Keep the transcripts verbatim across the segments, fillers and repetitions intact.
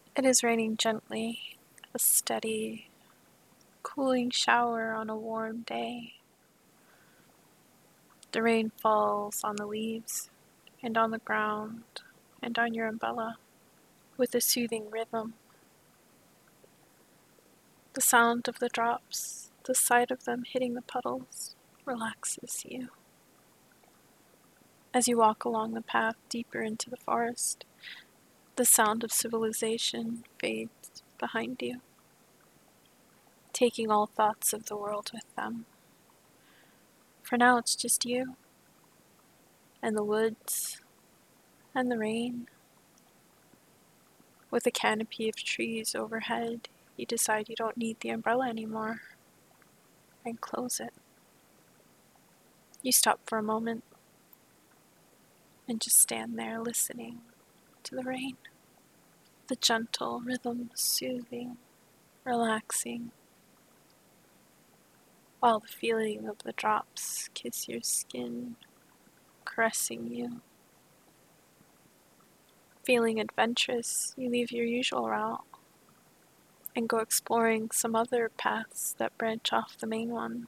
It is raining gently, a steady, cooling shower on a warm day. The rain falls on the leaves and on the ground and on your umbrella with a soothing rhythm. The sound of the drops, the sight of them hitting the puddles, relaxes you. As you walk along the path deeper into the forest, the sound of civilization fades behind you, taking all thoughts of the world with them. For now it's just you, and the woods, and the rain. With a canopy of trees overhead, you decide you don't need the umbrella anymore, and close it. You stop for a moment, and just stand there listening to the rain. The gentle rhythm, soothing, relaxing, while the feeling of the drops kiss your skin, caressing you. Feeling adventurous, you leave your usual route and go exploring some other paths that branch off the main one.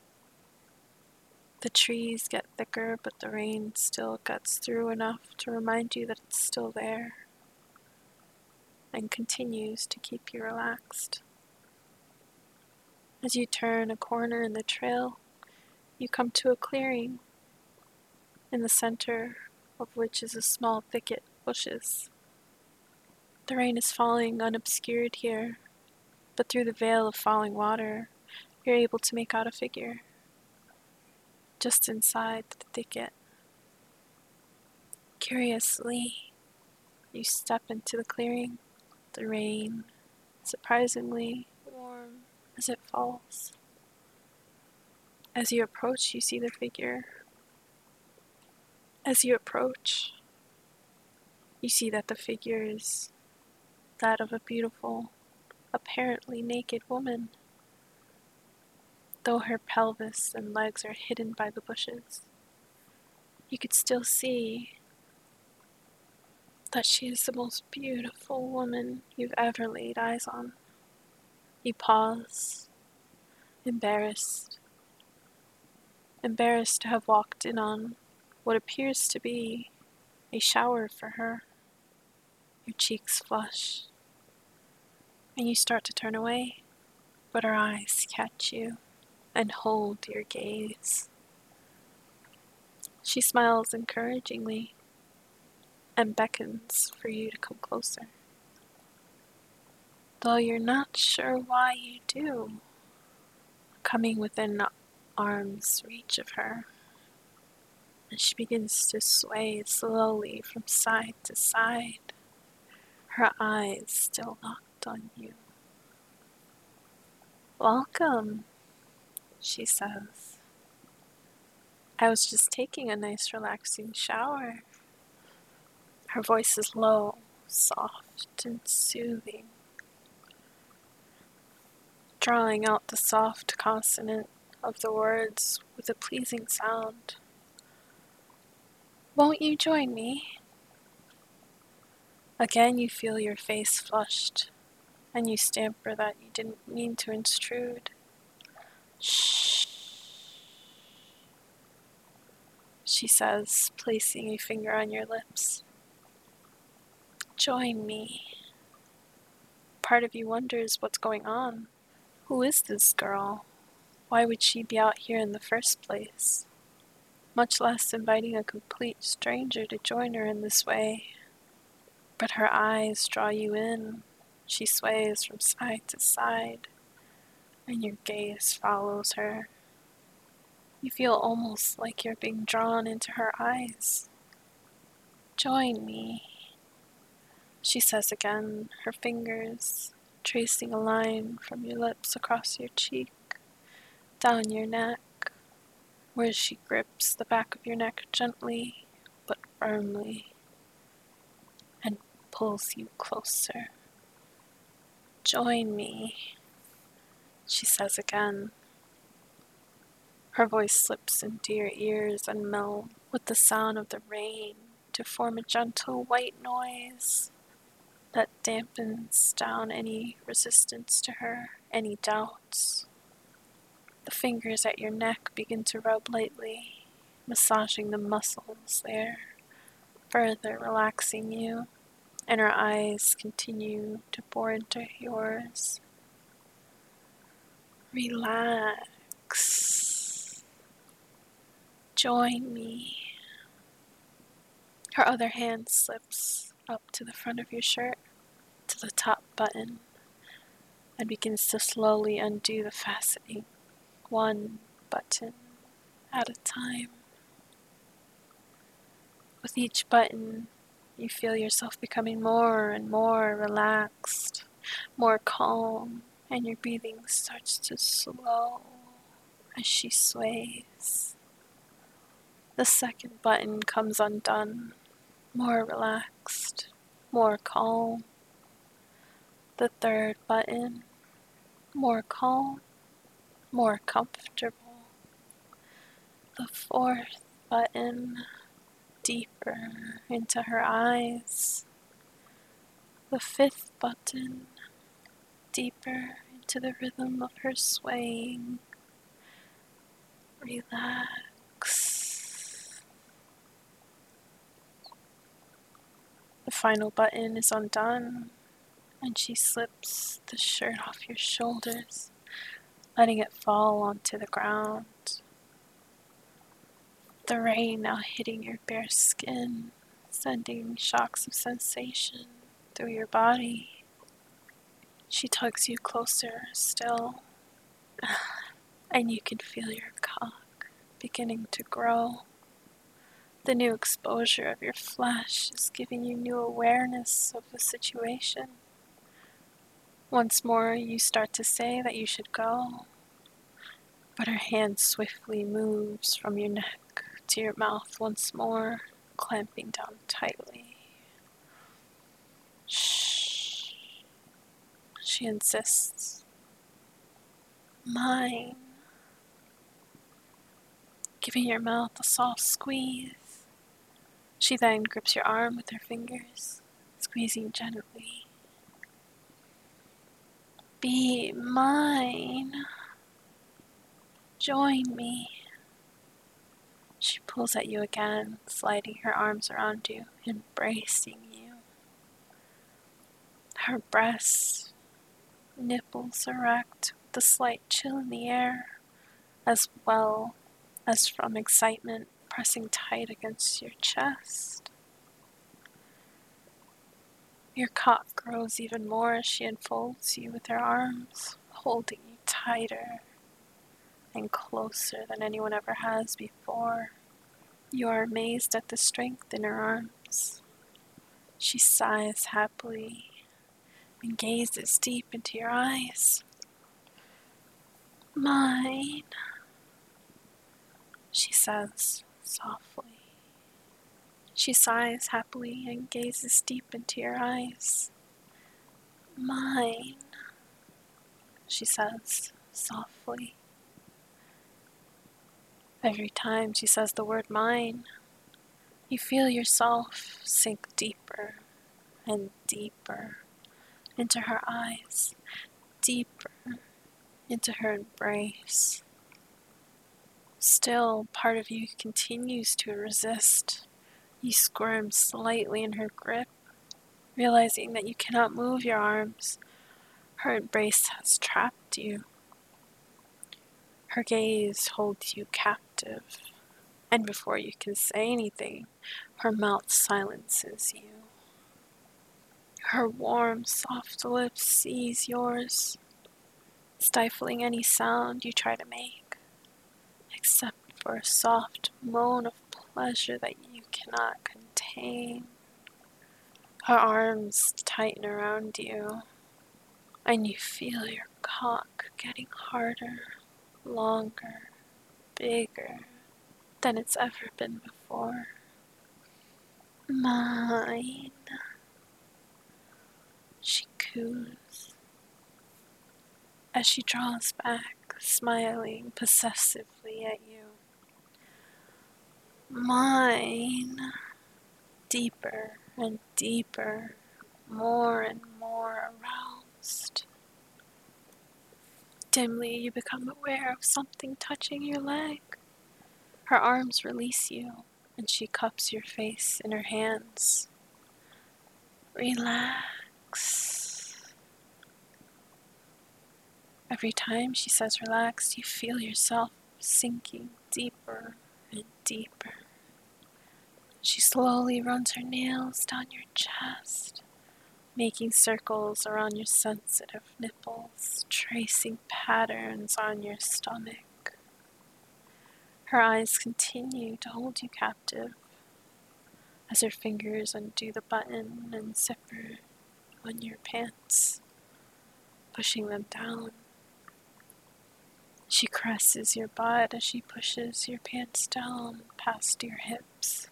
The trees get thicker, but the rain still gets through enough to remind you that it's still there and continues to keep you relaxed. As you turn a corner in the trail, you come to a clearing, in the center of which is a small thicket of bushes. The rain is falling unobscured here, but through the veil of falling water, you're able to make out a figure just inside the thicket. Curiously, you step into the clearing, the rain surprisingly warm as it falls. As you approach, you see the figure. As you approach, you see that the figure is that of a beautiful, apparently naked woman, though her pelvis and legs are hidden by the bushes. You could still see that she is the most beautiful woman you've ever laid eyes on. You pause, embarrassed, embarrassed to have walked in on what appears to be a shower for her. Your cheeks flush, and you start to turn away, but her eyes catch you and hold your gaze. She smiles encouragingly and beckons for you to come closer, though you're not sure why you do. Coming within arm's reach of her, and she begins to sway slowly from side to side, her eyes still locked on you. "Welcome," she says. "I was just taking a nice relaxing shower." Her voice is low, soft, and soothing, drawing out the soft consonant of the words with a pleasing sound. "Won't you join me?" Again you feel your face flushed, and you stammer that you didn't mean to intrude. "Shh," she says, placing a finger on your lips. "Join me." Part of you wonders what's going on. Who is this girl? Why would she be out here in the first place? Much less inviting a complete stranger to join her in this way. But her eyes draw you in. She sways from side to side, and your gaze follows her. You feel almost like you're being drawn into her eyes. "Join me," she says again, her fingers tracing a line from your lips across your cheek, down your neck, where she grips the back of your neck gently but firmly and pulls you closer. "Join me," she says again. Her voice slips into your ears and melds with the sound of the rain to form a gentle white noise. that dampens down any resistance to her, any doubts. The fingers at your neck begin to rub lightly, massaging the muscles there, further relaxing you, and her eyes continue to bore into yours. Relax. Join me. Her other hand slips up to the front of your shirt, to the top button, and begins to slowly undo the fastening, one button at a time. With each button, you feel yourself becoming more and more relaxed, more calm, and your breathing starts to slow as she sways. The second button comes undone, more relaxed, more calm. The third button, more calm, more comfortable. The fourth button, deeper into her eyes. The fifth button, deeper into the rhythm of her swaying. Relax. The final button is undone, and she slips the shirt off your shoulders, letting it fall onto the ground. The rain now hitting your bare skin, sending shocks of sensation through your body. She tugs you closer still, and you can feel your cock beginning to grow. The new exposure of your flesh is giving you new awareness of the situation. Once more, you start to say that you should go, but her hand swiftly moves from your neck to your mouth once more, clamping down tightly. Shh, she insists. Mine. Giving your mouth a soft squeeze. She then grips your arm with her fingers, squeezing gently. Be mine. Join me. She pulls at you again, sliding her arms around you, embracing you. Her breasts, nipples erect, with a slight chill in the air, as well as from excitement pressing tight against your chest. Your cock grows even more as she enfolds you with her arms, holding you tighter and closer than anyone ever has before. You are amazed at the strength in her arms. She sighs happily and gazes deep into your eyes. Mine, she says softly. She sighs happily and gazes deep into your eyes. Mine, she says softly. Every time she says the word mine, you feel yourself sink deeper and deeper into her eyes, deeper into her embrace. Still, part of you continues to resist. You squirm slightly in her grip, realizing that you cannot move your arms. Her embrace has trapped you. Her gaze holds you captive, and before you can say anything, her mouth silences you. Her warm, soft lips seize yours, stifling any sound you try to make, except for a soft moan of pleasure that you cannot contain. Her arms tighten around you, and you feel your cock getting harder, longer, bigger than it's ever been before. Mine, she coos, as she draws back, smiling possessively at you. Mine, deeper and deeper, more and more aroused. Dimly, you become aware of something touching your leg. Her arms release you, and she cups your face in her hands. Relax. Every time she says relax, you feel yourself sinking deeper and deeper. She slowly runs her nails down your chest, making circles around your sensitive nipples, tracing patterns on your stomach. Her eyes continue to hold you captive as her fingers undo the button and zipper on your pants, pushing them down. She caresses your butt as she pushes your pants down past your hips.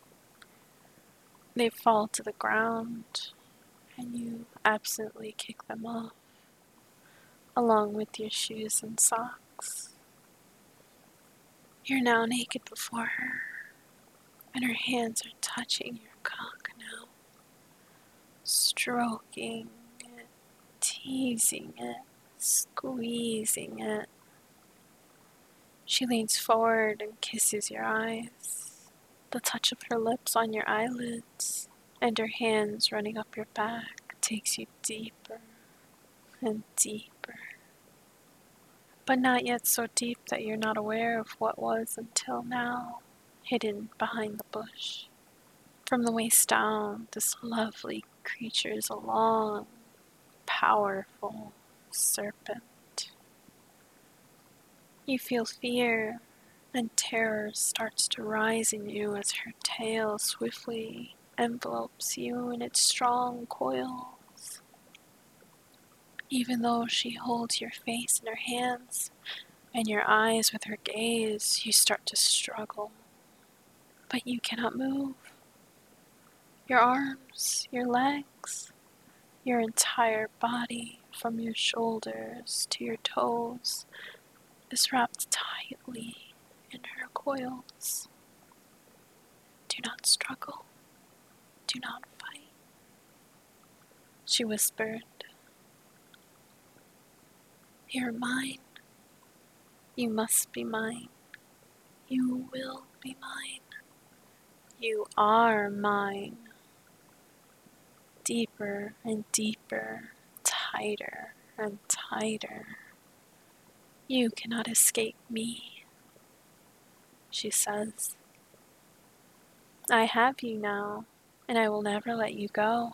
They fall to the ground, and you absently kick them off, along with your shoes and socks. You're now naked before her, and her hands are touching your cock now, stroking it, teasing it, squeezing it. She leans forward and kisses your eyes, the touch of her lips on your eyelids, and her hands running up your back takes you deeper and deeper, but not yet so deep that you're not aware of what was until now hidden behind the bush. From the waist down, this lovely creature is a long, powerful serpent. You feel fear, and terror starts to rise in you as her tail swiftly envelopes you in its strong coils. Even though she holds your face in her hands and your eyes with her gaze, you start to struggle. But you cannot move. Your arms, your legs, your entire body, from your shoulders to your toes, is wrapped tightly in her coils. Do not struggle. Do not fight, she whispered. You're mine. You must be mine. You will be mine. You are mine. Deeper and deeper, tighter and tighter. You cannot escape me, she says. I have you now, and I will never let you go.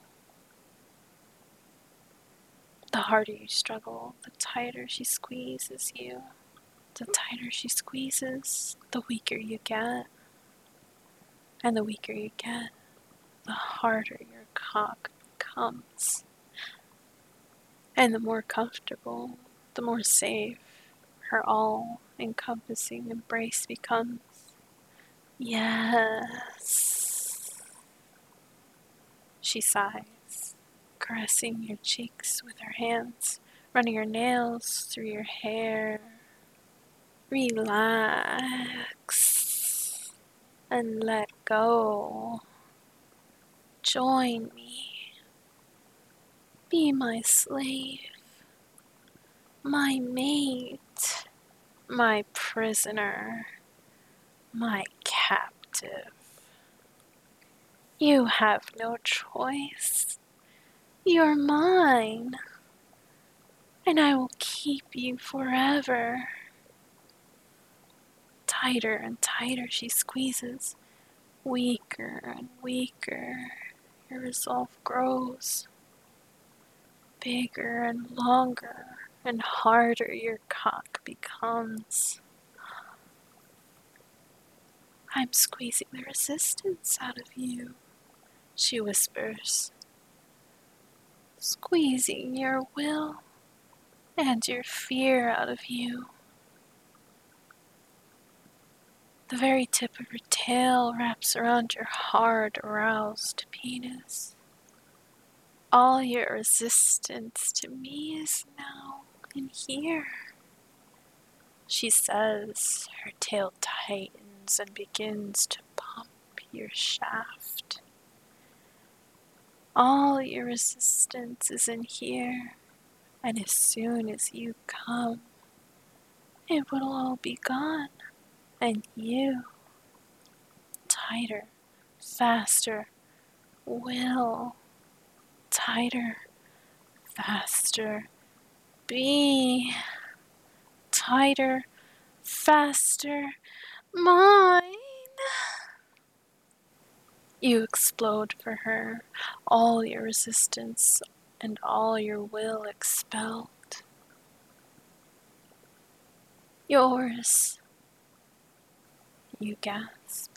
The harder you struggle, the tighter she squeezes you. The tighter she squeezes, the weaker you get. And the weaker you get, the harder your cock becomes. And the more comfortable, the more safe her all-encompassing embrace becomes. Yes, she sighs, caressing your cheeks with her hands, running her nails through your hair. Relax and let go. Join me. Be my slave, my mate, my prisoner, my captive. You have no choice. You're mine, and I will keep you forever. Tighter and tighter she squeezes, weaker and weaker. Your resolve grows. Bigger and longer and harder your cock becomes. I'm squeezing the resistance out of you, she whispers. Squeezing your will and your fear out of you. The very tip of her tail wraps around your hard, aroused penis. All your resistance to me is now in here, she says, her tail tightens and begins to pump your shaft. All your resistance is in here, and as soon as you come, it will all be gone, and you, tighter, faster, will, tighter, faster, be, tighter, faster, mine. You explode for her, all your resistance and all your will expelled. Yours, you gasp.